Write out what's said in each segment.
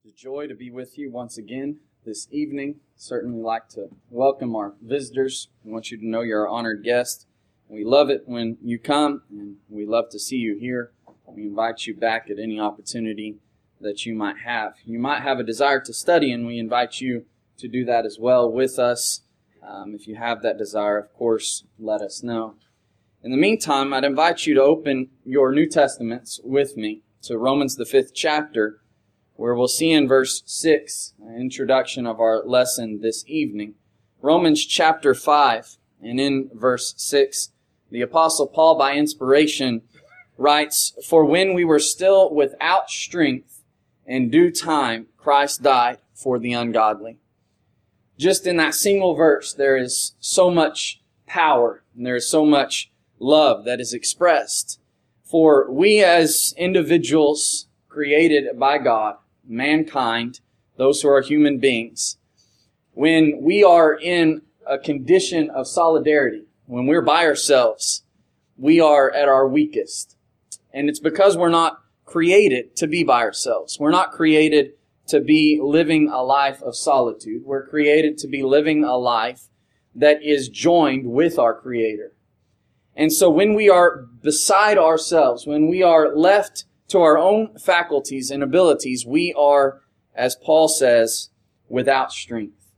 It's a joy to be with you once again this evening. Certainly like to welcome our visitors. We want you to know you're our honored guest. We love it when you come, and we love to see you here. We invite you back at any opportunity that you might have. You might have a desire to study, and we invite you to do that as well with us. If you have that desire, of course, let us know. In the meantime, I'd invite you to open your New Testaments with me to Romans the 5th chapter, where we'll see in verse 6, an introduction of our lesson this evening. Romans chapter 5, and in verse 6, the Apostle Paul, by inspiration, writes, "For when we were still without strength, in due time Christ died for the ungodly." Just in that single verse, there is so much power, and there is so much love that is expressed. For we as individuals created by God, mankind, those who are human beings, when we are in a condition of solidarity, when we're by ourselves, we are at our weakest. And it's because we're not created to be by ourselves. We're not created to be living a life of solitude. We're created to be living a life that is joined with our Creator. And so when we are beside ourselves, when we are left to our own faculties and abilities, we are, as Paul says, without strength,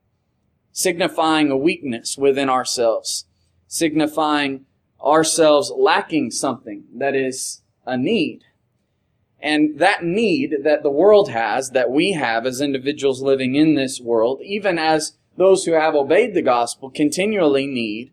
signifying a weakness within ourselves, signifying ourselves lacking something that is a need. And that need that the world has, that we have as individuals living in this world, even as those who have obeyed the gospel continually need,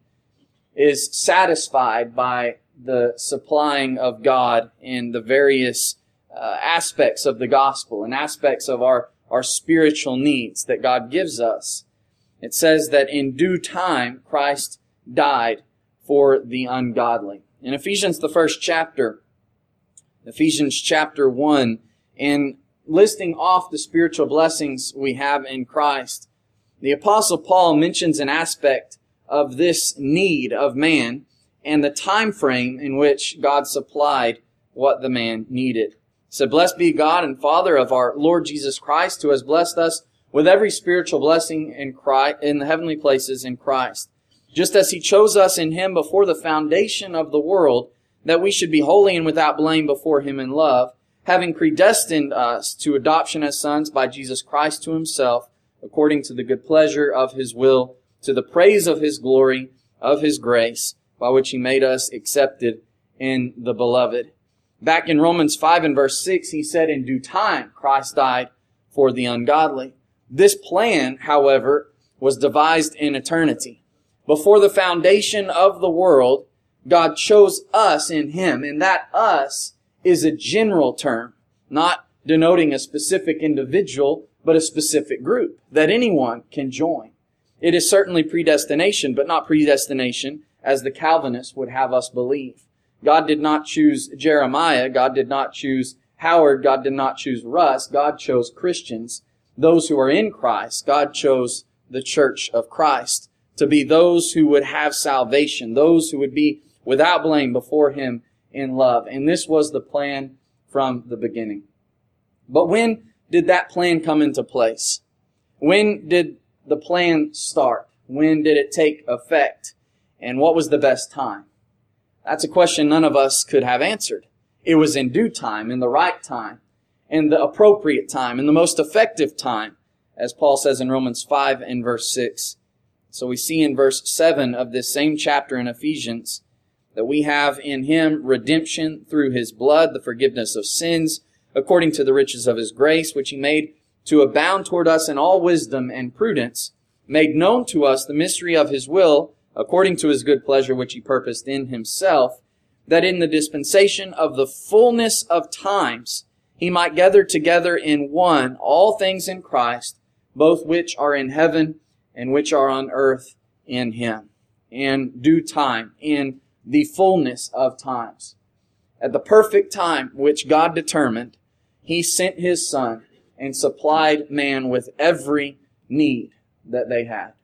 is satisfied by the supplying of God in the various aspects of the gospel and aspects of our spiritual needs that God gives us. It says that in due time Christ died for the ungodly. In Ephesians, the first chapter, Ephesians chapter 1, in listing off the spiritual blessings we have in Christ, the Apostle Paul mentions an aspect of this need of man and the time frame in which God supplied what the man needed. So blessed be God and Father of our Lord Jesus Christ, who has blessed us with every spiritual blessing in Christ, in the heavenly places in Christ, just as He chose us in Him before the foundation of the world, that we should be holy and without blame before Him in love, having predestined us to adoption as sons by Jesus Christ to Himself, according to the good pleasure of His will, to the praise of His glory, of His grace, by which He made us accepted in the Beloved. Back in Romans 5 and verse 6, he said, "In due time Christ died for the ungodly." This plan, however, was devised in eternity. Before the foundation of the world, God chose us in Him, and that "us" is a general term, not denoting a specific individual, but a specific group that anyone can join. It is certainly predestination, but not predestination as the Calvinists would have us believe. God did not choose Jeremiah. God did not choose Howard. God did not choose Russ. God chose Christians, those who are in Christ. God chose the church of Christ to be those who would have salvation, those who would be without blame before Him in love. And this was the plan from the beginning. But when did that plan come into place? When did the plan start? When did it take effect? And what was the best time? That's a question none of us could have answered. It was in due time, in the right time, in the appropriate time, in the most effective time, as Paul says in Romans 5 and verse 6. So we see in verse 7 of this same chapter in Ephesians that we have in Him redemption through His blood, the forgiveness of sins, according to the riches of His grace, which He made to abound toward us in all wisdom and prudence, made known to us the mystery of His will, according to His good pleasure which He purposed in Himself, that in the dispensation of the fullness of times He might gather together in one all things in Christ, both which are in heaven and which are on earth in Him. In due time, in the fullness of times. At the perfect time which God determined, He sent His Son and supplied man with every need that they had.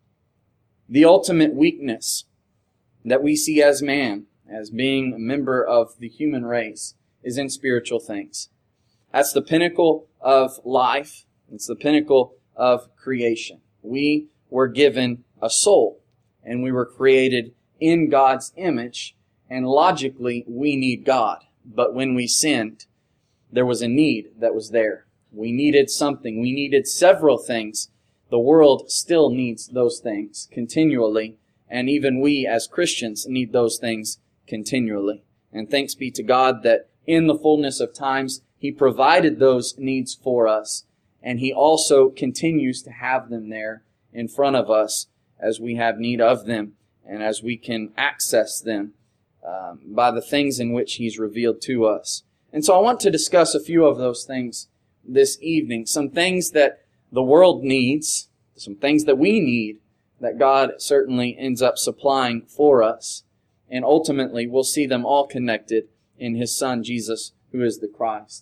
The ultimate weakness that we see as man, as being a member of the human race, is in spiritual things. That's the pinnacle of life. It's the pinnacle of creation. We were given a soul, and we were created in God's image, and logically, we need God. But when we sinned, there was a need that was there. We needed something. We needed several things. The world still needs those things continually, and even we as Christians need those things continually. And thanks be to God that in the fullness of times, He provided those needs for us, and He also continues to have them there in front of us as we have need of them and as we can access them by the things in which He's revealed to us. And so I want to discuss a few of those things this evening. Some things that the world needs, some things that we need, that God certainly ends up supplying for us. And ultimately, we'll see them all connected in His Son, Jesus, who is the Christ.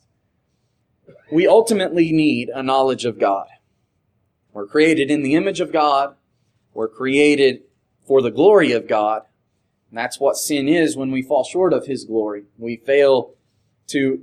We ultimately need a knowledge of God. We're created in the image of God. We're created for the glory of God. And that's what sin is when we fall short of His glory. We fail to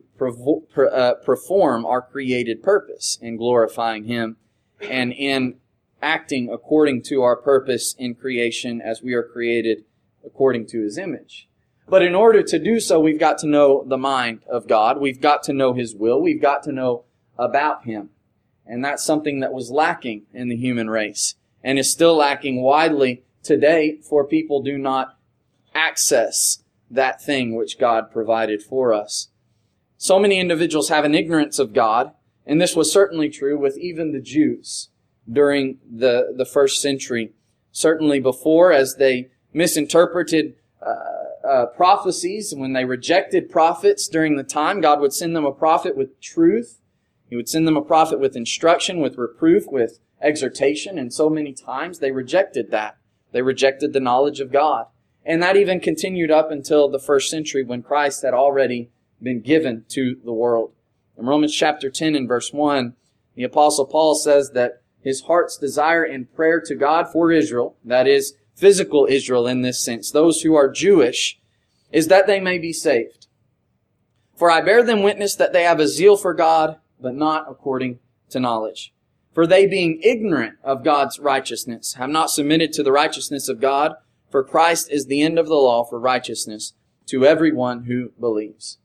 perform our created purpose in glorifying Him and in acting according to our purpose in creation as we are created according to His image. But in order to do so, we've got to know the mind of God. We've got to know His will. We've got to know about Him. And that's something that was lacking in the human race and is still lacking widely today, for people do not access that thing which God provided for us. So many individuals have an ignorance of God, and this was certainly true with even the Jews during the first century. Certainly before, as they misinterpreted prophecies, when they rejected prophets during the time, God would send them a prophet with truth. He would send them a prophet with instruction, with reproof, with exhortation, and so many times they rejected that. They rejected the knowledge of God. And that even continued up until the first century when Christ had already been given to the world. In Romans chapter 10 and verse 1, the Apostle Paul says that his heart's desire and prayer to God for Israel, that is, physical Israel in this sense, those who are Jewish, is that they may be saved. For I bear them witness that they have a zeal for God, but not according to knowledge. For they, being ignorant of God's righteousness, have not submitted to the righteousness of God, for Christ is the end of the law for righteousness to everyone who believes.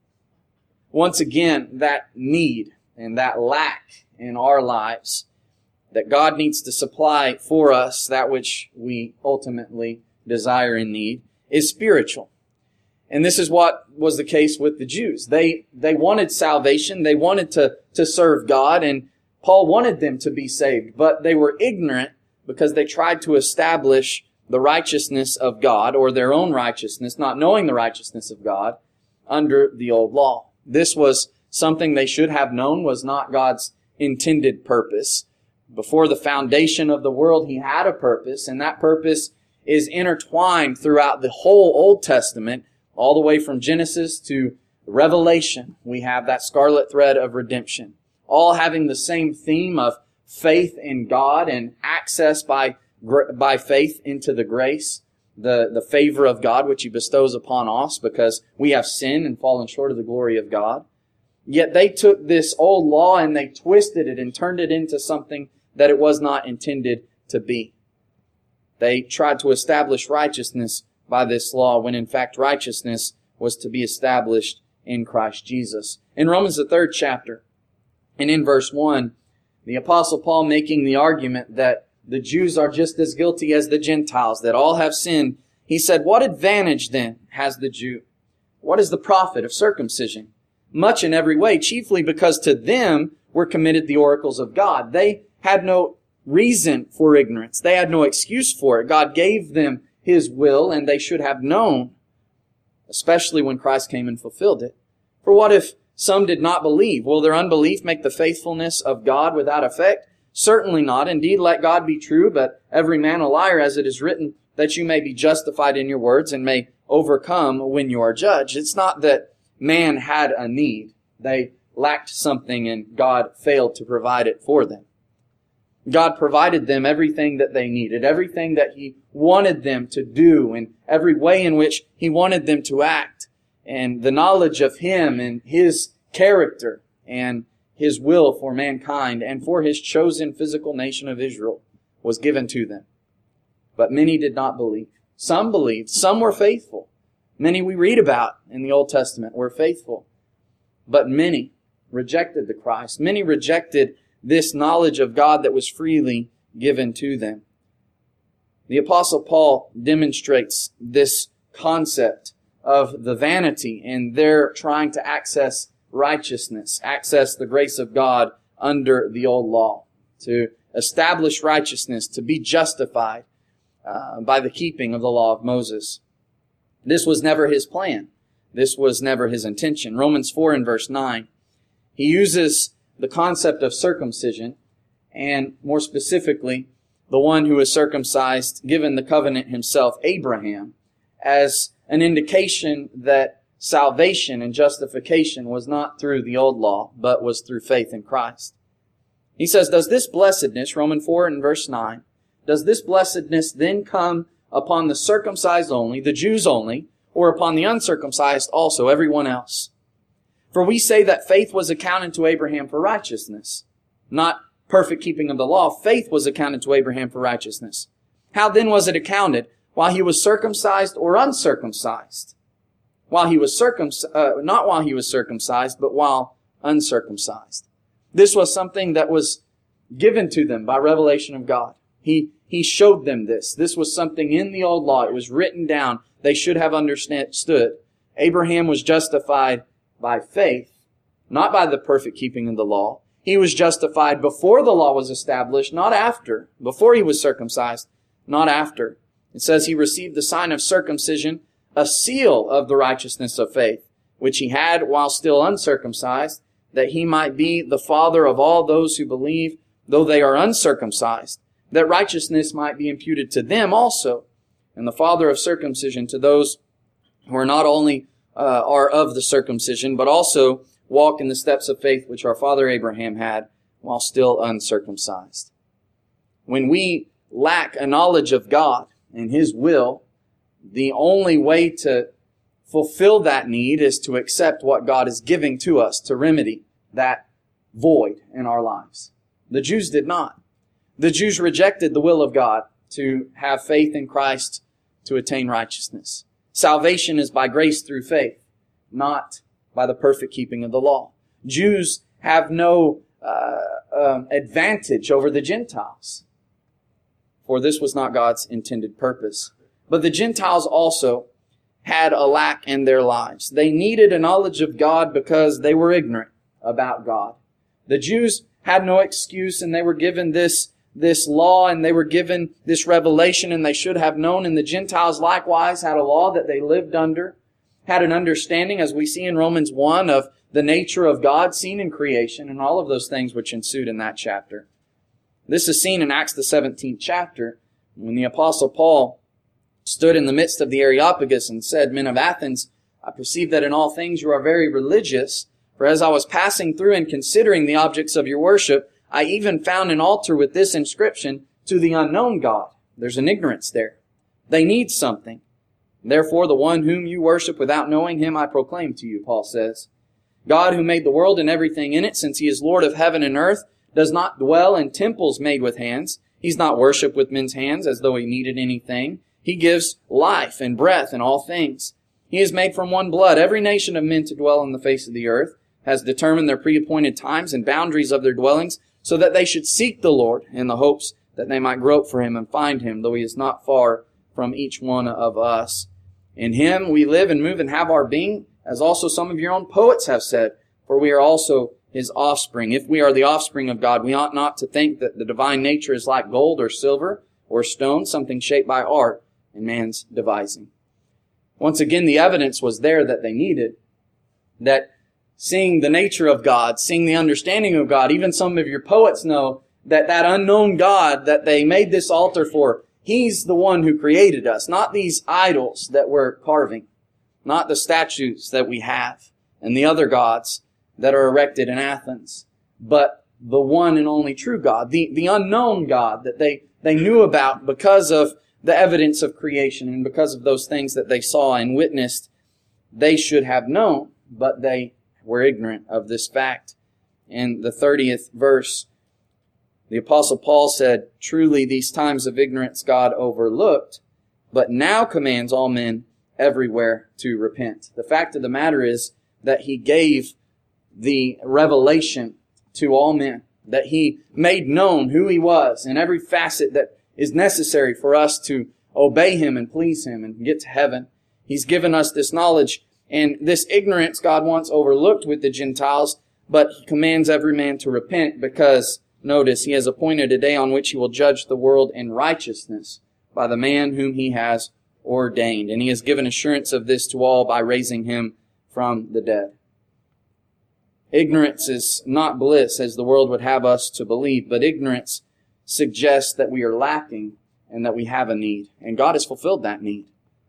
Once again, that need and that lack in our lives that God needs to supply for us, that which we ultimately desire and need, is spiritual. And this is what was the case with the Jews. They wanted salvation. They wanted to serve God, and Paul wanted them to be saved. But they were ignorant because they tried to establish the righteousness of God, or their own righteousness, not knowing the righteousness of God, under the old law. This was something they should have known was not God's intended purpose. Before the foundation of the world, He had a purpose, and that purpose is intertwined throughout the whole Old Testament, all the way from Genesis to Revelation. We have that scarlet thread of redemption, all having the same theme of faith in God and access by faith into the grace, the favor of God which He bestows upon us because we have sinned and fallen short of the glory of God. Yet they took this old law and they twisted it and turned it into something that it was not intended to be. They tried to establish righteousness by this law when in fact righteousness was to be established in Christ Jesus. In Romans the 3rd chapter and in verse 1, the Apostle Paul making the argument that the Jews are just as guilty as the Gentiles, that all have sinned. He said, what advantage then has the Jew? What is the profit of circumcision? Much in every way, chiefly because to them were committed the oracles of God. They had no reason for ignorance. They had no excuse for it. God gave them His will, and they should have known, especially when Christ came and fulfilled it. For what if some did not believe? Will their unbelief make the faithfulness of God without effect? Certainly not. Indeed, let God be true, but every man a liar, as it is written, that you may be justified in your words and may overcome when you are judged. It's not that man had a need. They lacked something and God failed to provide it for them. God provided them everything that they needed, everything that He wanted them to do, and every way in which He wanted them to act. And the knowledge of Him and His character and His will for mankind and for His chosen physical nation of Israel was given to them. But many did not believe. Some believed. Some were faithful. Many we read about in the Old Testament were faithful. But many rejected the Christ. Many rejected this knowledge of God that was freely given to them. The Apostle Paul demonstrates this concept of the vanity in their trying to access righteousness, access the grace of God under the old law, to establish righteousness, to be justified by the keeping of the law of Moses. This was never his plan. This was never his intention. Romans 4 and verse 9, he uses the concept of circumcision, and more specifically, the one who is circumcised, given the covenant himself, Abraham, as an indication that salvation and justification was not through the old law, but was through faith in Christ. He says, does this blessedness, Romans 4 and verse 9, does this blessedness then come upon the circumcised only, the Jews only, or upon the uncircumcised also, everyone else? For we say that faith was accounted to Abraham for righteousness, not perfect keeping of the law. Faith was accounted to Abraham for righteousness. How then was it accounted? While he was circumcised or uncircumcised? While he was not while he was circumcised, but while uncircumcised. This was something that was given to them by revelation of God. He showed them this. This was something in the old law. It was written down. They should have understood. Abraham was justified by faith, not by the perfect keeping of the law. He was justified before the law was established, not after. Before he was circumcised, not after. It says he received the sign of circumcision, a seal of the righteousness of faith, which he had while still uncircumcised, that he might be the father of all those who believe, though they are uncircumcised, that righteousness might be imputed to them also, and the father of circumcision to those who are not only are of the circumcision, but also walk in the steps of faith which our father Abraham had while still uncircumcised. When we lack a knowledge of God and His will, the only way to fulfill that need is to accept what God is giving to us to remedy that void in our lives. The Jews did not. The Jews rejected the will of God to have faith in Christ to attain righteousness. Salvation is by grace through faith, not by the perfect keeping of the law. Jews have no advantage over the Gentiles, for this was not God's intended purpose. But the Gentiles also had a lack in their lives. They needed a knowledge of God because they were ignorant about God. The Jews had no excuse, and they were given this law, and they were given this revelation, and they should have known. And the Gentiles likewise had a law that they lived under, had an understanding, as we see in Romans 1, of the nature of God seen in creation and all of those things which ensued in that chapter. This is seen in Acts the 17th chapter, when the Apostle Paul stood in the midst of the Areopagus and said, Men of Athens, I perceive that in all things you are very religious, for as I was passing through and considering the objects of your worship, I even found an altar with this inscription, To the unknown God. There's an ignorance there. They need something. Therefore, the one whom you worship without knowing Him I proclaim to you, Paul says. God, who made the world and everything in it, since He is Lord of heaven and earth, does not dwell in temples made with hands. He's not worshipped with men's hands as though He needed anything. He gives life and breath in all things. He has made from one blood every nation of men to dwell on the face of the earth, has determined their pre-appointed times and boundaries of their dwellings, so that they should seek the Lord in the hopes that they might grope for Him and find Him, though He is not far from each one of us. In Him we live and move and have our being, as also some of your own poets have said, for we are also His offspring. If we are the offspring of God, we ought not to think that the divine nature is like gold or silver or stone, something shaped by art and man's devising. Once again, the evidence was there that they needed, that seeing the nature of God, seeing the understanding of God, even some of your poets know that that unknown God that they made this altar for, He's the one who created us, not these idols that we're carving, not the statues that we have and the other gods that are erected in Athens, but the one and only true God, the unknown God that they knew about because of the evidence of creation and because of those things that they saw and witnessed. They should have known, but they were ignorant of this fact. in the 30th verse, the Apostle Paul said, "Truly these times of ignorance God overlooked, but now commands all men everywhere to repent." The fact of the matter is that He gave the revelation to all men, that He made known who He was in every facet that is necessary for us to obey Him and please Him and get to heaven. He's given us this knowledge, and this ignorance God once overlooked with the Gentiles, but He commands every man to repent because, notice, He has appointed a day on which He will judge the world in righteousness by the man whom He has ordained. And He has given assurance of this to all by raising Him from the dead. Ignorance is not bliss, as the world would have us to believe, but ignorance suggests that we are lacking and that we have a need. And God has fulfilled that need.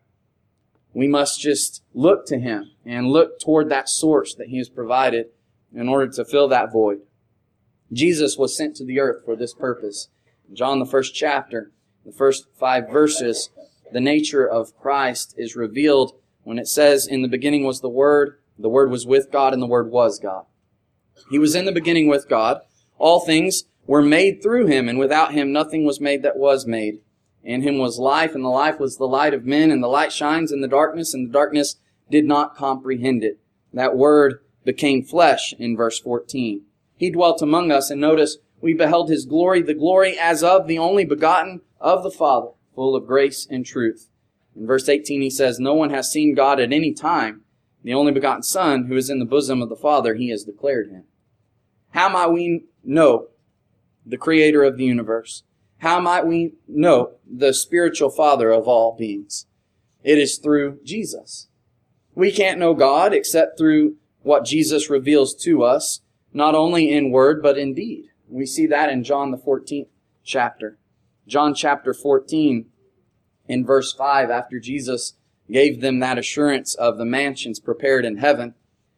We must just look to Him and look toward that source that He has provided in order to fill that void. Jesus was sent to the earth for this purpose. In John, the 1st chapter, the first 5 verses, the nature of Christ is revealed when it says, "In the beginning was the Word was with God, and the Word was God." He was in the beginning with God. All things were made through Him, and without Him nothing was made that was made. In Him was life, and the life was the light of men, and the light shines in the darkness, and the darkness did not comprehend it. That Word became flesh in verse 14. He dwelt among us, and notice, we beheld His glory, the glory as of the only begotten of the Father, full of grace and truth. In verse 18 He says, "No one has seen God at any time. The only begotten Son, who is in the bosom of the Father, He has declared Him." How might we know the Creator of the universe? How might we know the spiritual Father of all beings? It is through Jesus. We can't know God except through what Jesus reveals to us, not only in word, but in deed. We see that in John the 14th chapter. John chapter 14, in verse 5, after Jesus gave them that assurance of the mansions prepared in heaven,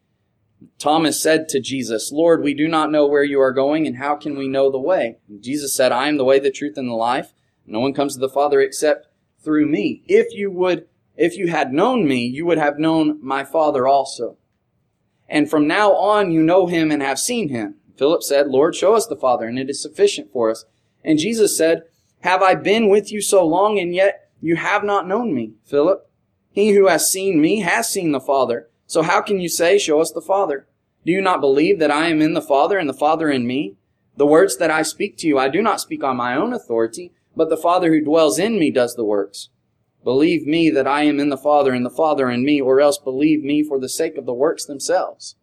Thomas said to Jesus, "Lord, we do not know where you are going, and how can we know the way?" And Jesus said, "I am the way, the truth, and the life. No one comes to the Father except through me. If you had known me, you would have known my Father also. And from now on you know Him and have seen Him." Philip said, "Lord, show us the Father, and it is sufficient for us." And Jesus said, "Have I been with you so long, and yet you have not known me, Philip? He who has seen me has seen the Father. So how can you say, 'Show us the Father'? Do you not believe that I am in the Father and the Father in me? The words that I speak to you, I do not speak on my own authority, but the Father who dwells in me does the works. Believe me that I am in the Father and the Father in me, or else believe me for the sake of the works themselves."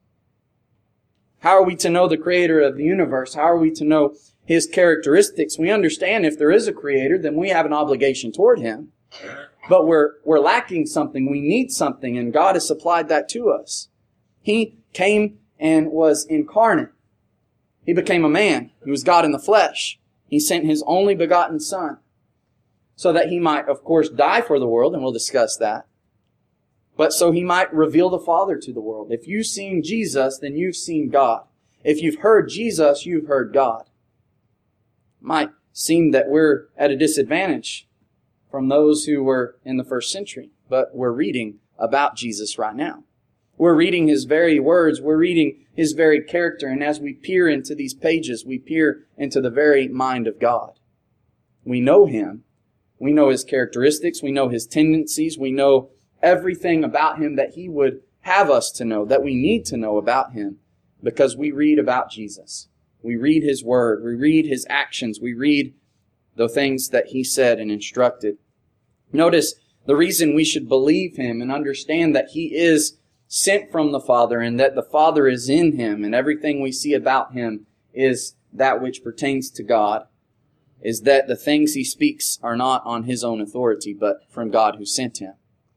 How are we to know the Creator of the universe? How are we to know His characteristics? We understand if there is a Creator, then we have an obligation toward Him. But we're lacking something. We need something, and God has supplied that to us. He came and was incarnate. He became a man. He was God in the flesh. He sent His only begotten Son so that He might, of course, die for the world, and we'll discuss that, but so He might reveal the Father to the world. If you've seen Jesus, then you've seen God. If you've heard Jesus, you've heard God. It might seem that we're at a disadvantage from those who were in the first century, but we're reading about Jesus right now. We're reading His very words. We're reading His very character. And as we peer into these pages, we peer into the very mind of God. We know Him. We know His characteristics. We know His tendencies. We know everything about Him that He would have us to know, that we need to know about Him, because we read about Jesus. We read His Word. We read His actions. We read the things that He said and instructed. Notice the reason we should believe Him and understand that He is sent from the Father and that the Father is in Him and everything we see about Him is that which pertains to God, is that the things He speaks are not on His own authority, but from God who sent Him.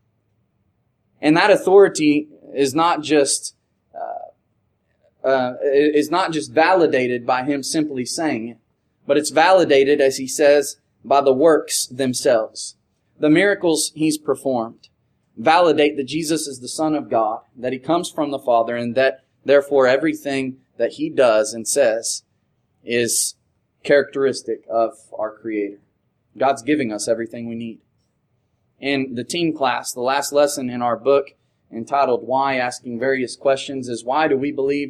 And that authority is not just validated by Him simply saying it, but it's validated, as He says, by the works themselves. The miracles He's performed validate that Jesus is the Son of God, that He comes from the Father, and that therefore everything that He does and says is characteristic of our Creator. God's giving us everything we need. In the teen class, the last lesson in our book entitled Why, asking various questions, is why do we believe that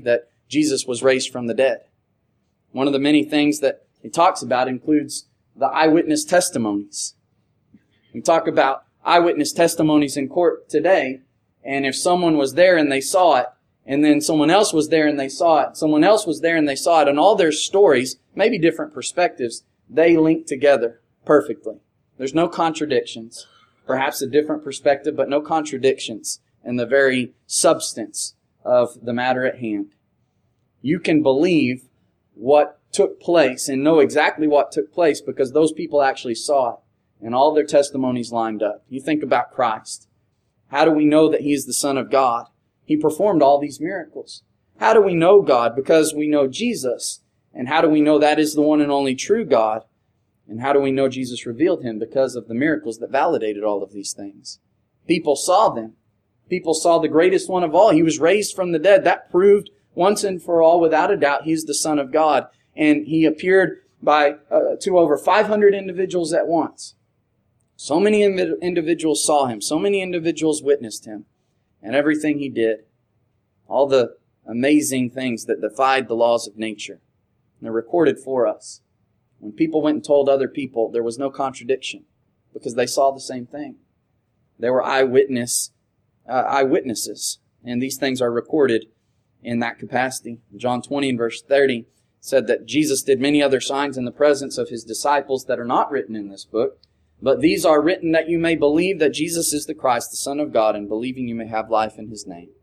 Jesus was raised from the dead. One of the many things that he talks about includes the eyewitness testimonies. We talk about eyewitness testimonies in court today, and if someone was there and they saw it, and then someone else was there and they saw it, someone else was there and they saw it, and all their stories, maybe different perspectives, they link together perfectly. There's no contradictions. Perhaps a different perspective, but no contradictions in the very substance of the matter at hand. You can believe what took place and know exactly what took place because those people actually saw it and all their testimonies lined up. You think about Christ. How do we know that He is the Son of God? He performed all these miracles. How do we know God? Because we know Jesus. And how do we know that is the one and only true God? And how do we know Jesus revealed Him? Because of the miracles that validated all of these things. People saw them. People saw the greatest one of all. He was raised from the dead. That proved once and for all, without a doubt, He's the Son of God. And He appeared to over 500 individuals at once. So many individuals saw Him. So many individuals witnessed Him. And everything He did. All the amazing things that defied the laws of nature. And they're recorded for us. When people went and told other people, there was no contradiction. Because they saw the same thing. They were eyewitnesses. And these things are recorded in that capacity. John 20 and verse 30 said that Jesus did many other signs in the presence of His disciples that are not written in this book. But these are written that you may believe that Jesus is the Christ, the Son of God, and believing you may have life in His name.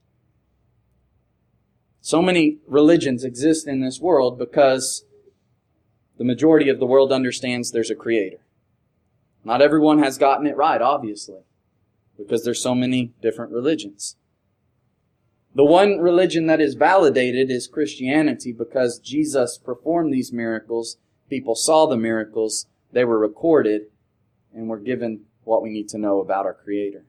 So many religions exist in this world because the majority of the world understands there's a Creator. Not everyone has gotten it right, obviously, because there's so many different religions. The one religion that is validated is Christianity because Jesus performed these miracles. People saw the miracles. They were recorded. And we're given what we need to know about our Creator.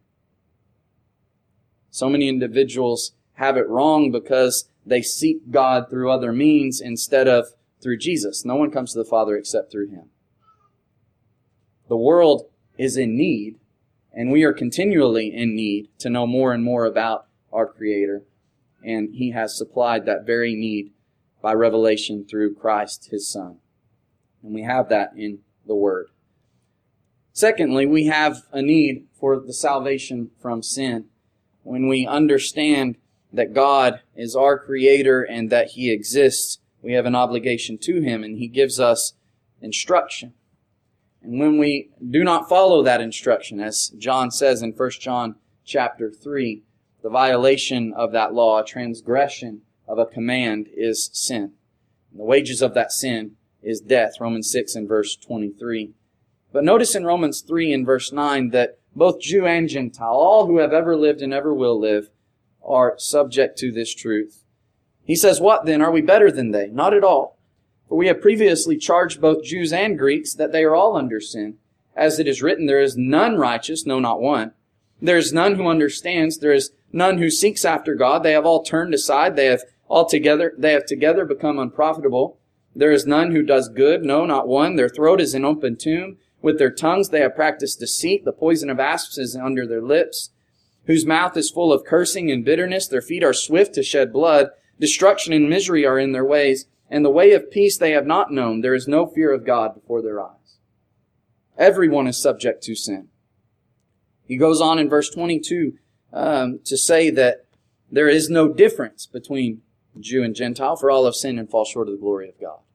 So many individuals have it wrong because they seek God through other means instead of through Jesus. No one comes to the Father except through Him. The world is in need, and we are continually in need to know more and more about our Creator. And He has supplied that very need by revelation through Christ, His Son. And we have that in the Word. Secondly, we have a need for the salvation from sin. When we understand that God is our Creator and that He exists, we have an obligation to Him, and He gives us instruction. And when we do not follow that instruction, as John says in 1 John chapter 3, the violation of that law, a transgression of a command, is sin. And the wages of that sin is death, Romans 6 and verse 23. But notice in Romans 3 and verse 9 that both Jew and Gentile, all who have ever lived and ever will live, are subject to this truth. He says, what then? Are we better than they? Not at all. For we have previously charged both Jews and Greeks that they are all under sin. As it is written, there is none righteous, no, not one. There is none who understands. There is none who seeks after God. They have all turned aside. They have together become unprofitable. There is none who does good, no, not one. Their throat is an open tomb. With their tongues they have practiced deceit. The poison of asps is under their lips. Whose mouth is full of cursing and bitterness. Their feet are swift to shed blood. Destruction and misery are in their ways. And the way of peace they have not known. There is no fear of God before their eyes. Everyone is subject to sin. He goes on in verse 22 to say that there is no difference between Jew and Gentile, for all have sinned and fall short of the glory of God.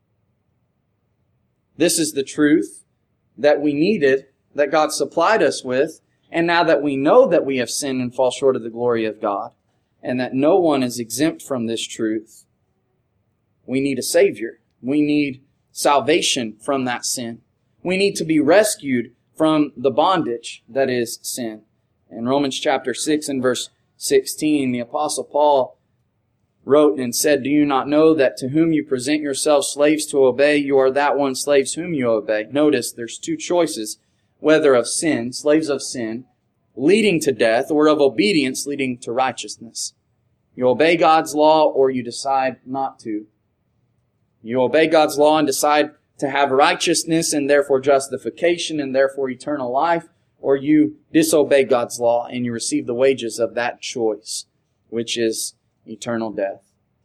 This is the truth that we needed, that God supplied us with, and now that we know that we have sinned and fall short of the glory of God, and that no one is exempt from this truth, we need a Savior. We need salvation from that sin. We need to be rescued from the bondage that is sin. In Romans chapter 6 and verse 16, the Apostle Paul wrote and said, do you not know that to whom you present yourselves slaves to obey, you are that one slaves whom you obey? Notice there's two choices, whether of sin, slaves of sin, leading to death, or of obedience leading to righteousness. You obey God's law or you decide not to. You obey God's law and decide to have righteousness and therefore justification and therefore eternal life, or you disobey God's law and you receive the wages of that choice, which is eternal death.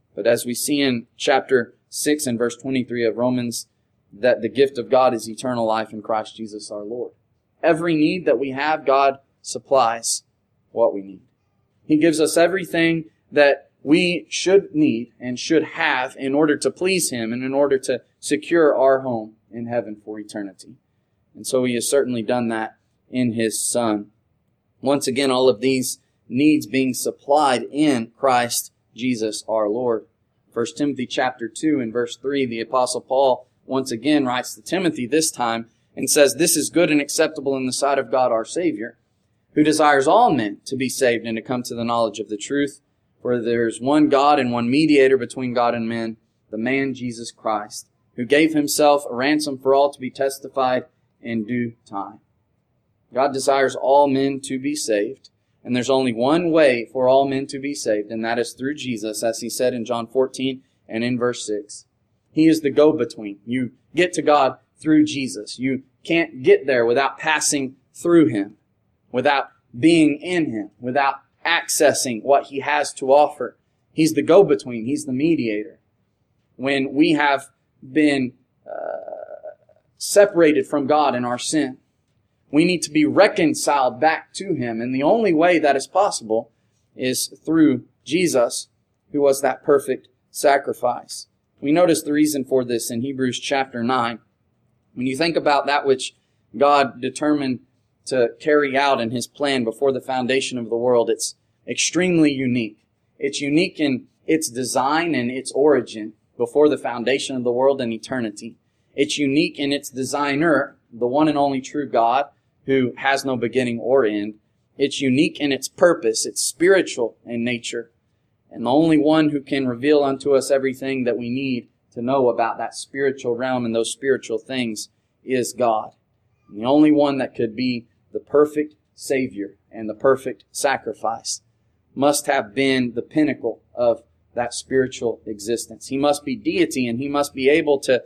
But as we see in chapter 6 and verse 23 of Romans, that the gift of God is eternal life in Christ Jesus our Lord. Every need that we have, God supplies what we need. He gives us everything that we should need and should have in order to please Him and in order to secure our home in heaven for eternity. And so He has certainly done that in His Son. Once again, all of these needs being supplied in Christ Jesus our Lord. 1 Timothy chapter 2 and verse 3, the Apostle Paul once again writes to Timothy this time and says, "This is good and acceptable in the sight of God our Savior, who desires all men to be saved and to come to the knowledge of the truth. For there is one God and one mediator between God and men, the man Jesus Christ, who gave Himself a ransom for all to be testified in due time." God desires all men to be saved. And there's only one way for all men to be saved, and that is through Jesus, as He said in John 14 and in verse 6. He is the go-between. You get to God through Jesus. You can't get there without passing through Him, without being in Him, without accessing what He has to offer. He's the go-between. He's the mediator. When we have been separated from God in our sin, we need to be reconciled back to Him. And the only way that is possible is through Jesus, who was that perfect sacrifice. We notice the reason for this in Hebrews chapter 9. When you think about that which God determined to carry out in His plan before the foundation of the world, it's extremely unique. It's unique in its design and its origin before the foundation of the world and eternity. It's unique in its designer, the one and only true God, who has no beginning or end. It's unique in its purpose. It's spiritual in nature. And the only one who can reveal unto us everything that we need to know about that spiritual realm and those spiritual things is God. And the only one that could be the perfect Savior and the perfect sacrifice must have been the pinnacle of that spiritual existence. He must be deity, and He must be able to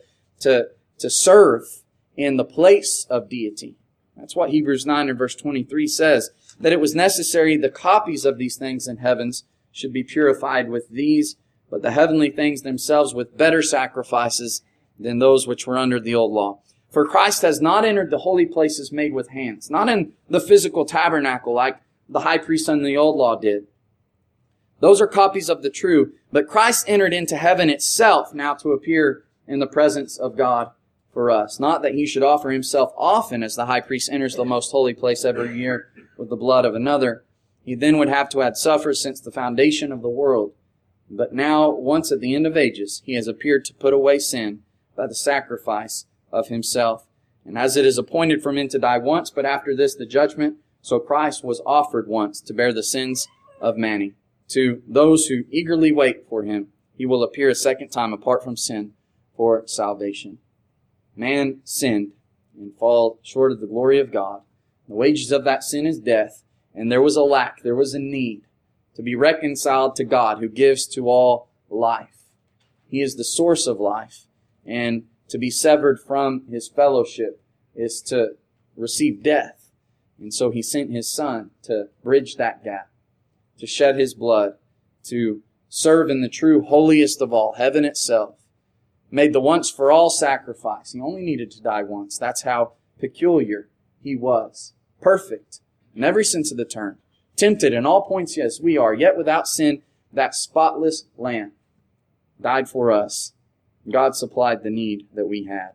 serve in the place of deity. That's what Hebrews 9 and verse 23 says, that it was necessary the copies of these things in heavens should be purified with these, but the heavenly things themselves with better sacrifices than those which were under the old law. For Christ has not entered the holy places made with hands, not in the physical tabernacle like the high priest under the old law did. Those are copies of the true, but Christ entered into heaven itself now to appear in the presence of God for us. Not that He should offer Himself often as the high priest enters the most holy place every year with the blood of another. He then would have to have suffered since the foundation of the world. But now, once at the end of ages, He has appeared to put away sin by the sacrifice of Himself. And as it is appointed for men to die once, but after this the judgment, so Christ was offered once to bear the sins of many. To those who eagerly wait for Him, He will appear a second time apart from sin for salvation. Man sinned and fall short of the glory of God. The wages of that sin is death, and there was a lack, there was a need to be reconciled to God who gives to all life. He is the source of life, and to be severed from His fellowship is to receive death. And so He sent His Son to bridge that gap, to shed His blood, to serve in the true holiest of all, heaven itself. Made the once-for-all sacrifice. He only needed to die once. That's how peculiar He was. Perfect in every sense of the term. Tempted in all points as we are, yet without sin, that spotless Lamb died for us. God supplied the need that we had.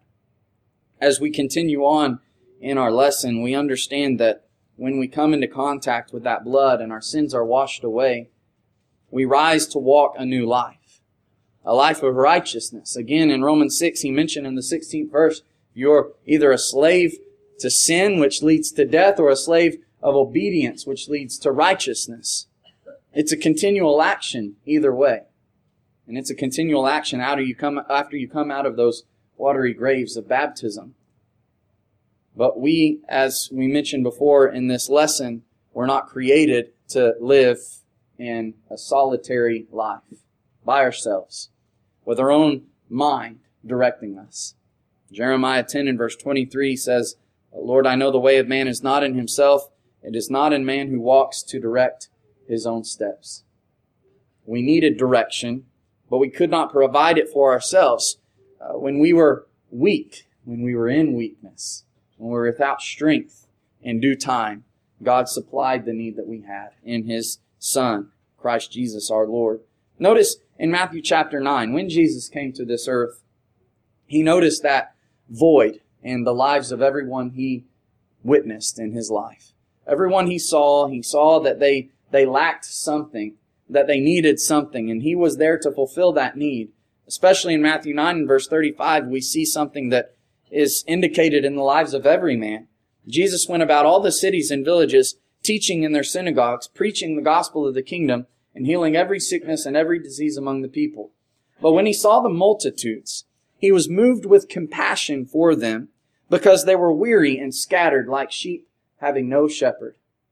As we continue on in our lesson, we understand that when we come into contact with that blood and our sins are washed away, we rise to walk a new life. A life of righteousness. Again, in Romans 6, he mentioned in the 16th verse, you're either a slave to sin, which leads to death, or a slave of obedience, which leads to righteousness. It's a continual action either way. And it's a continual action after you come out of those watery graves of baptism. But we, as we mentioned before in this lesson, were not created to live in a solitary life by ourselves, with our own mind directing us. Jeremiah 10 and verse 23 says, Lord, I know the way of man is not in himself. It is not in man who walks to direct his own steps. We needed direction. but we could not provide it for ourselves. When we were weak, when we were in weakness, when we were without strength, in due time, God supplied the need that we had in His Son, Christ Jesus our Lord. Notice in Matthew chapter 9, when Jesus came to this earth, He noticed that void in the lives of everyone He witnessed in His life. Everyone He saw that they lacked something, that they needed something, and He was there to fulfill that need. Especially in Matthew 9 and verse 35, we see something that is indicated in the lives of every man. Jesus went about all the cities and villages, teaching in their synagogues, preaching the gospel of the kingdom, and healing every sickness and every disease among the people. But when He saw the multitudes, He was moved with compassion for them, because they were weary and scattered like sheep having no shepherd.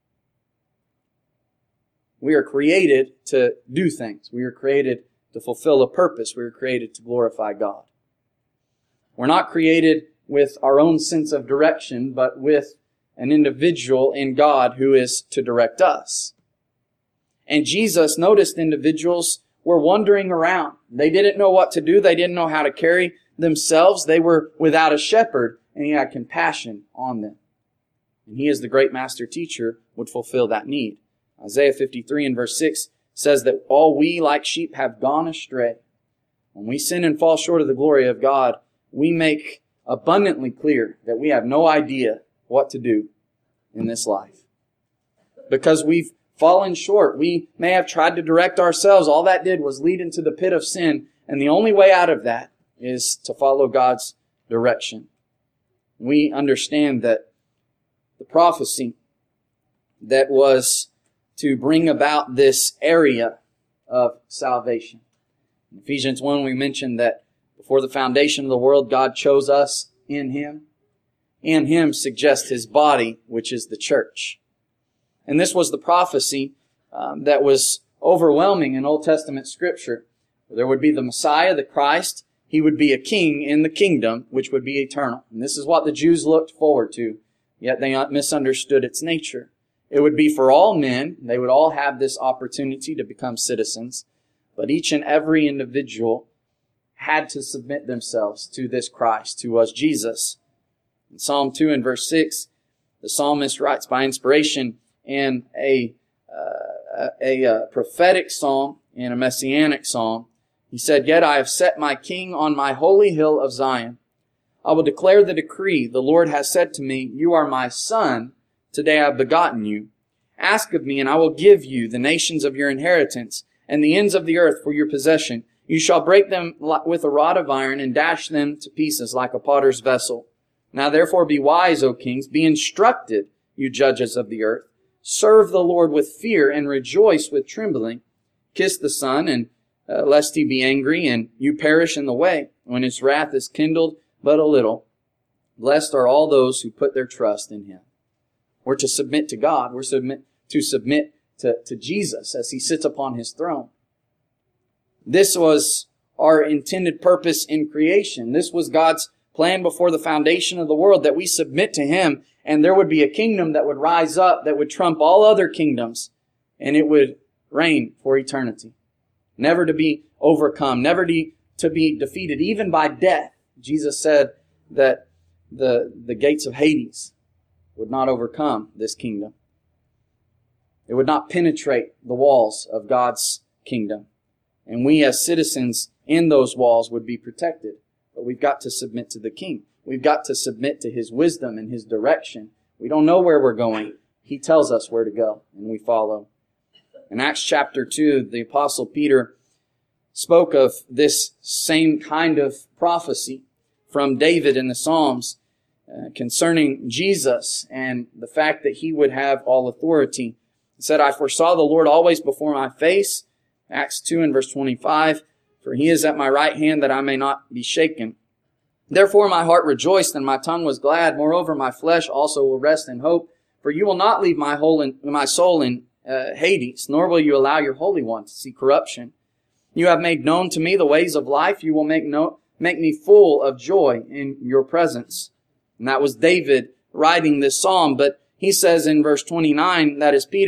We are created to do things. We are created to fulfill a purpose. We are created to glorify God. We're not created with our own sense of direction, but with an individual in God who is to direct us. And Jesus noticed individuals were wandering around. They didn't know what to do. They didn't know how to carry themselves. They were without a shepherd, and He had compassion on them. And He, as the great master teacher, would fulfill that need. Isaiah 53 and verse 6 says that all we like sheep have gone astray. When we sin and fall short of the glory of God, we make abundantly clear that we have no idea what to do in this life. Because we've fallen short. We may have tried to direct ourselves. All that did was lead into the pit of sin. And the only way out of that is to follow God's direction. We understand that the prophecy that was to bring about this area of salvation. In Ephesians 1, we mentioned that before the foundation of the world, God chose us in Him. In Him suggests His body, which is the church. And this was the prophecy that was overwhelming in Old Testament Scripture. There would be the Messiah, the Christ. He would be a king in the kingdom, which would be eternal. And this is what the Jews looked forward to, yet they misunderstood its nature. It would be for all men. They would all have this opportunity to become citizens. But each and every individual had to submit themselves to this Christ, who was Jesus. In Psalm 2 and verse 6, the psalmist writes by inspiration in a prophetic psalm, in a messianic psalm. He said, "Yet I have set my king on my holy hill of Zion. I will declare the decree. The Lord has said to me, you are my son. Today I have begotten you. Ask of me, and I will give you the nations of your inheritance, and the ends of the earth for your possession. You shall break them with a rod of iron, and dash them to pieces like a potter's vessel. Now therefore be wise, O kings. Be instructed, you judges of the earth. Serve the Lord with fear, and rejoice with trembling. Kiss the Son, and lest He be angry, and you perish in the way, when His wrath is kindled but a little. Blessed are all those who put their trust in Him." We're to submit to God. We're to submit to Jesus as He sits upon His throne. This was our intended purpose in creation. This was God's plan before the foundation of the world, that we submit to Him, and there would be a kingdom that would rise up, that would trump all other kingdoms, and it would reign for eternity. Never to be overcome, never to be defeated, even by death. Jesus said that the gates of Hades would not overcome this kingdom. It would not penetrate the walls of God's kingdom. And we as citizens in those walls would be protected. But we've got to submit to the King. We've got to submit to His wisdom and His direction. We don't know where we're going. He tells us where to go, and we follow. In Acts chapter 2, the Apostle Peter spoke of this same kind of prophecy from David in the Psalms concerning Jesus and the fact that He would have all authority. He said, "I foresaw the Lord always before my face." Acts 2 and verse 25, "For He is at my right hand that I may not be shaken. Therefore my heart rejoiced and my tongue was glad. Moreover, my flesh also will rest in hope. For you will not leave my soul in Hades, nor will you allow your Holy One to see corruption. You have made known to me the ways of life. You will make me full of joy in your presence." And that was David writing this psalm. But he says in verse 29, that is Peter,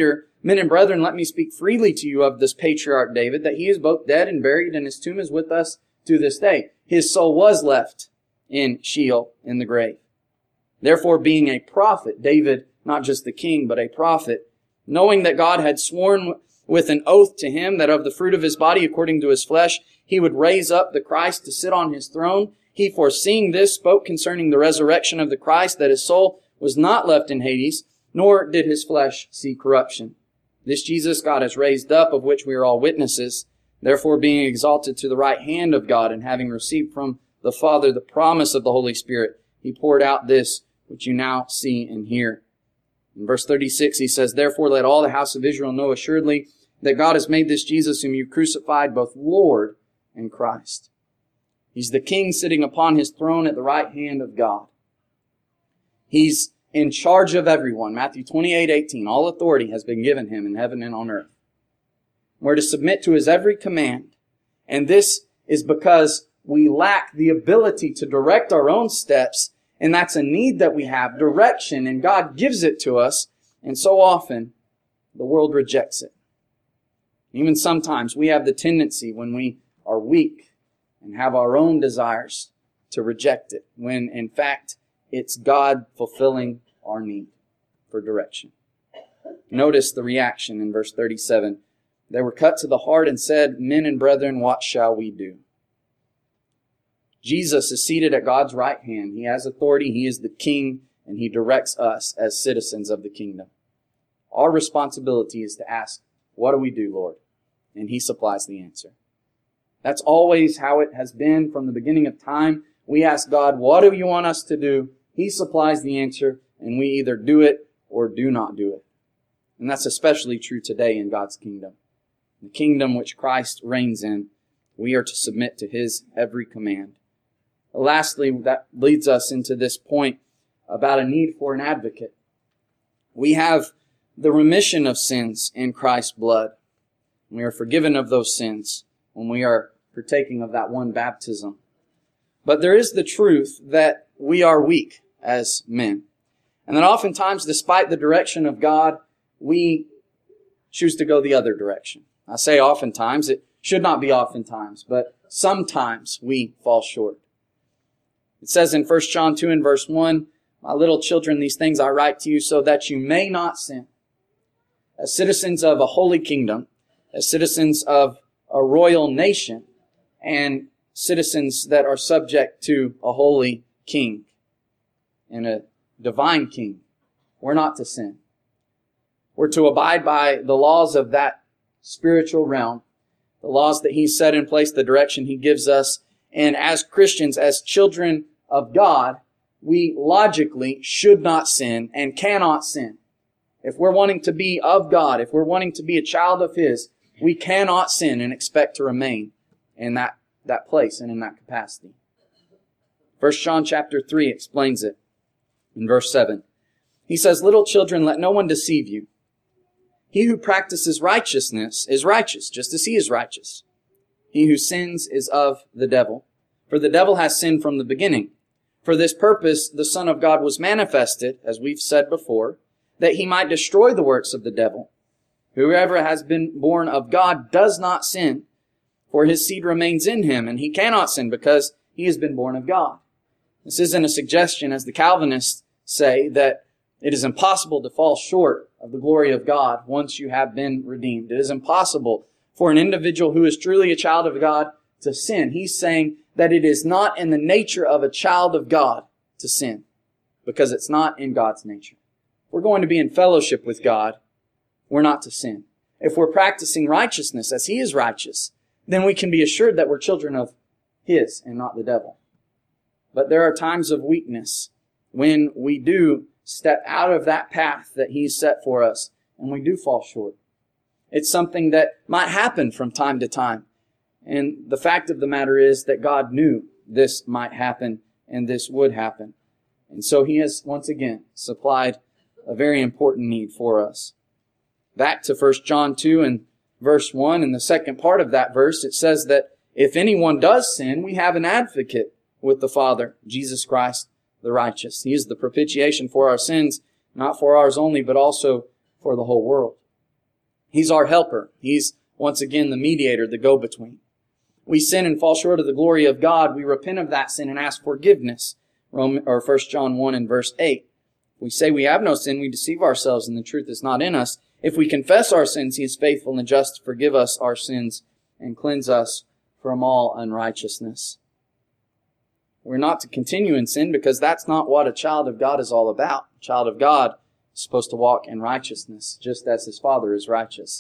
Men and brethren, let me speak freely to you of this patriarch David, that he is both dead and buried, and his tomb is with us to this day. His soul was left in Sheol, in the grave. Therefore, being a prophet, David, not just the king, but a prophet, knowing that God had sworn with an oath to him that of the fruit of his body, according to his flesh, he would raise up the Christ to sit on his throne, he, foreseeing this, spoke concerning the resurrection of the Christ, that his soul was not left in Hades, nor did his flesh see corruption. This Jesus God has raised up, of which we are all witnesses. Therefore, being exalted to the right hand of God, and having received from the Father the promise of the Holy Spirit, he poured out this which you now see and hear. In verse 36, he says, Therefore let all the house of Israel know assuredly that God has made this Jesus whom you crucified both Lord and Christ. He's the King sitting upon his throne at the right hand of God. He's in charge of everyone. Matthew 28:18. All authority has been given him in heaven and on earth. We're to submit to his every command. And this is because we lack the ability to direct our own steps. And that's a need that we have, direction, and God gives it to us. And so often, the world rejects it. Even sometimes we have the tendency, when we are weak and have our own desires, to reject it, when in fact it's God fulfilling our need for direction. Notice the reaction in verse 37. They were cut to the heart and said, Men and brethren, what shall we do? Jesus is seated at God's right hand. He has authority. He is the King, and He directs us as citizens of the kingdom. Our responsibility is to ask, what do we do, Lord? And He supplies the answer. That's always how it has been from the beginning of time. We ask God, what do you want us to do? He supplies the answer, and we either do it or do not do it. And that's especially true today in God's kingdom. The kingdom which Christ reigns in, we are to submit to His every command. Lastly, that leads us into this point about a need for an advocate. We have the remission of sins in Christ's blood. We are forgiven of those sins when we are partaking of that one baptism. But there is the truth that we are weak as men. And that oftentimes, despite the direction of God, we choose to go the other direction. I say oftentimes, it should not be oftentimes, but sometimes we fall short. It says in 1 John 2 and verse 1, My little children, these things I write to you so that you may not sin. As citizens of a holy kingdom, as citizens of a royal nation, and citizens that are subject to a holy king and a divine king, we're not to sin. We're to abide by the laws of that spiritual realm, the laws that He set in place, the direction He gives us. And as Christians, as children of God, we logically should not sin and cannot sin. If we're wanting to be of God, if we're wanting to be a child of His, we cannot sin and expect to remain in that place and in that capacity. 1 John chapter 3 explains it in verse 7. He says, Little children, let no one deceive you. He who practices righteousness is righteous, just as he is righteous. He who sins is of the devil, for the devil has sinned from the beginning. For this purpose the Son of God was manifested, as we've said before, that He might destroy the works of the devil. Whoever has been born of God does not sin, for his seed remains in him, and he cannot sin because he has been born of God. This isn't a suggestion, as the Calvinists say, that it is impossible to fall short of the glory of God once you have been redeemed. It is impossible for an individual who is truly a child of God to sin. He's saying that it is not in the nature of a child of God to sin, because it's not in God's nature. If we're going to be in fellowship with God, we're not to sin. If we're practicing righteousness as He is righteous, then we can be assured that we're children of His and not the devil. But there are times of weakness when we do step out of that path that He's set for us, and we do fall short. It's something that might happen from time to time. And the fact of the matter is that God knew this might happen and this would happen. And so He has once again supplied a very important need for us. Back to 1 John 2 and verse 1, in the second part of that verse, it says that if anyone does sin, we have an advocate with the Father, Jesus Christ the righteous. He is the propitiation for our sins, not for ours only, but also for the whole world. He's our helper. He's, once again, the mediator, the go-between. We sin and fall short of the glory of God. We repent of that sin and ask forgiveness. 1 John 1 and verse 8. If we say we have no sin, we deceive ourselves and the truth is not in us. If we confess our sins, He is faithful and just to forgive us our sins and cleanse us from all unrighteousness. We're not to continue in sin because that's not what a child of God is all about. A child of God is supposed to walk in righteousness, just as his Father is righteous.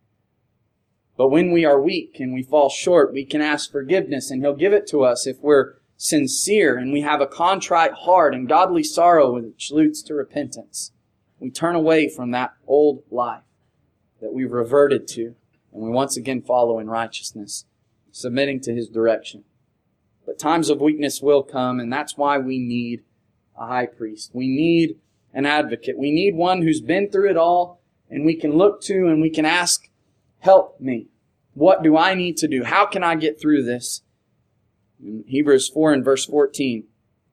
But when we are weak and we fall short, we can ask forgiveness, and He'll give it to us if we're sincere and we have a contrite heart and godly sorrow which leads to repentance. We turn away from that old life that we've reverted to, and we once again follow in righteousness, submitting to His direction. But times of weakness will come, and that's why we need a high priest. We need an advocate. We need one who's been through it all, and we can look to and we can ask, help me. What do I need to do? How can I get through this? In Hebrews 4 and verse 14,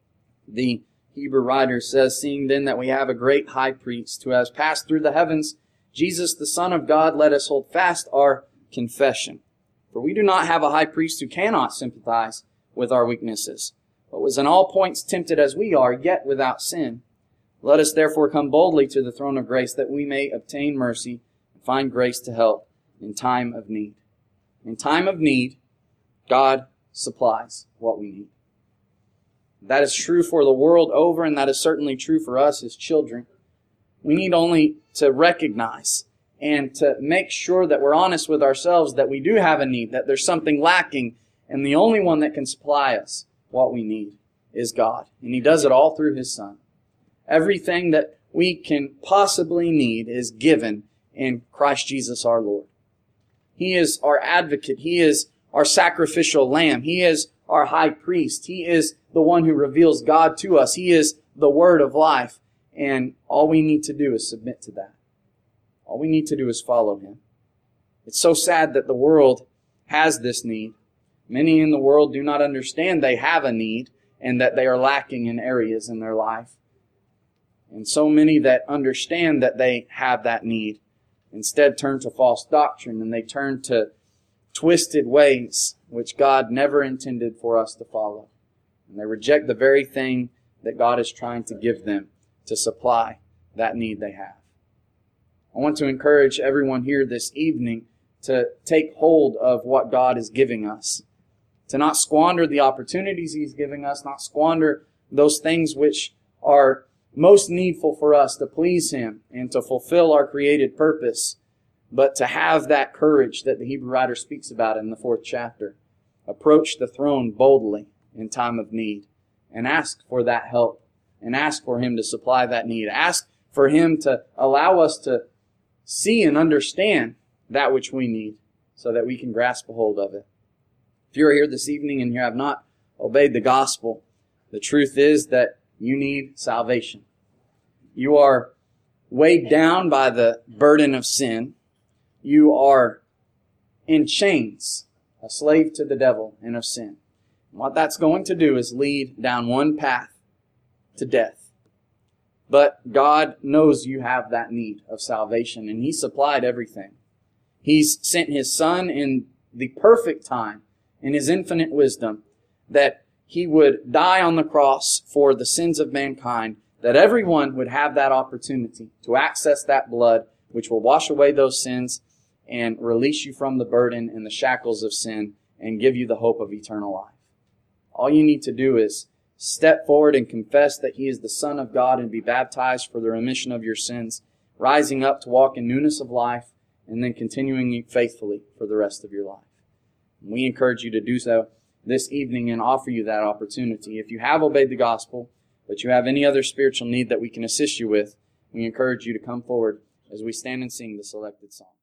the Hebrew writer says, seeing then that we have a great high priest who has passed through the heavens, Jesus the Son of God, let us hold fast our confession. For we do not have a high priest who cannot sympathize with our weaknesses, but was in all points tempted as we are, yet without sin. Let us therefore come boldly to the throne of grace, that we may obtain mercy and find grace to help in time of need. In time of need, God supplies what we need. That is true for the world over, and that is certainly true for us as children. We need only to recognize and to make sure that we're honest with ourselves that we do have a need, that there's something lacking, and the only one that can supply us what we need is God. And He does it all through His Son. Everything that we can possibly need is given in Christ Jesus our Lord. He is our advocate. He is our sacrificial lamb. He is our high priest. He is the one who reveals God to us. He is the word of life. And all we need to do is submit to that. All we need to do is follow Him. It's so sad that the world has this need. Many in the world do not understand they have a need and that they are lacking in areas in their life. And so many that understand that they have that need instead turn to false doctrine, and they turn to twisted ways which God never intended for us to follow. And they reject the very thing that God is trying to give them to supply that need they have. I want to encourage everyone here this evening to take hold of what God is giving us, to not squander the opportunities He's giving us, not squander those things which are most needful for us to please Him and to fulfill our created purpose, but to have that courage that the Hebrew writer speaks about in the 4th chapter. Approach the throne boldly in time of need and ask for that help and ask for Him to supply that need. Ask for Him to allow us to see and understand that which we need so that we can grasp a hold of it. If you're here this evening and you have not obeyed the gospel, the truth is that you need salvation. You are weighed down by the burden of sin. You are in chains, a slave to the devil and of sin. And what that's going to do is lead down one path to death. But God knows you have that need of salvation, and He supplied everything. He's sent His Son in the perfect time, in His infinite wisdom, that He would die on the cross for the sins of mankind, that everyone would have that opportunity to access that blood, which will wash away those sins and release you from the burden and the shackles of sin and give you the hope of eternal life. All you need to do is step forward and confess that He is the Son of God and be baptized for the remission of your sins, rising up to walk in newness of life, and then continuing faithfully for the rest of your life. And we encourage you to do so this evening and offer you that opportunity. If you have obeyed the gospel, but you have any other spiritual need that we can assist you with, we encourage you to come forward as we stand and sing the selected song.